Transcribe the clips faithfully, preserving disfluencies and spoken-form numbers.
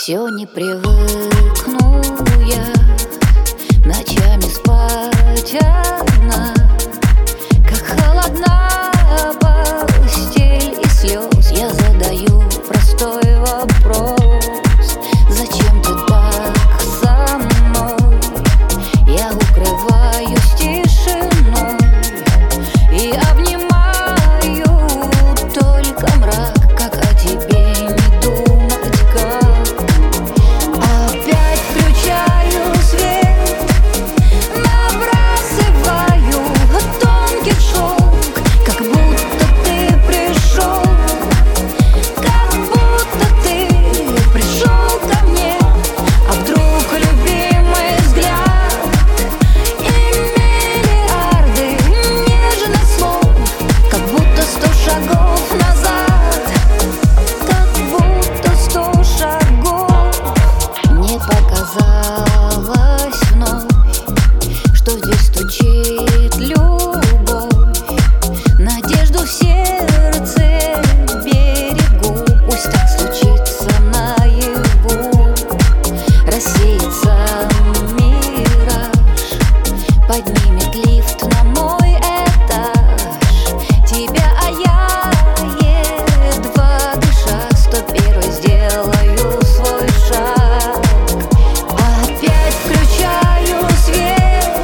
Все не привыкну я ночами спать одна, как холодна постель и слез. Я задаю простой вопрос: зачем ты так со мной? Я укрываюсь тишиной и обнимаю только мрак. Как о тебе не думать, как? Опять включаю свет, набрасываю тонкий шелк, как будто ты пришел, как будто ты пришел ко мне. А вдруг любимый взгляд и миллиарды нежных слов, как будто сто шагов назад, как будто сто шагов. Мне показалось вновь, что здесь стучит любовь, надежду в сердце берегу. Пусть так случится наяву, рассеется мираж, поднимет лифт на мой этаж. Тебя, а я, едва дыша, сто первый сделаю свой шаг. Опять включаю свет,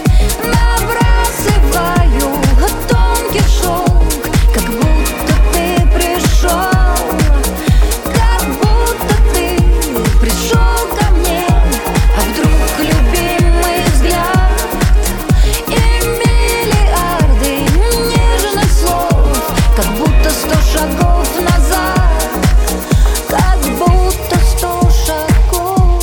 набрасываю тонкий шелк, как будто ты пришел, как будто ты пришел ко мне. А вдруг любимый взгляд и миллиарды нежных слов, как будто сто шагов назад, как будто сто шагов.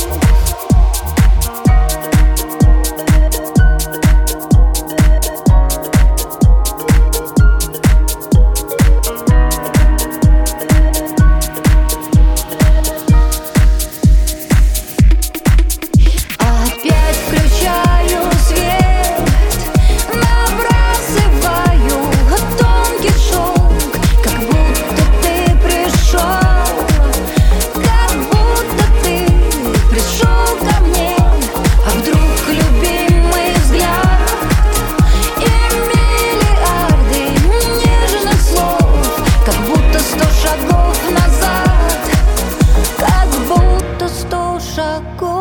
Опять включаю свет, набрасываю тонкий шелк, как будто ты пришел, как будто ты пришел ко мне. А вдруг любимый взгляд и миллиарды нежных слов, как будто сто шагов назад, как будто сто шагов.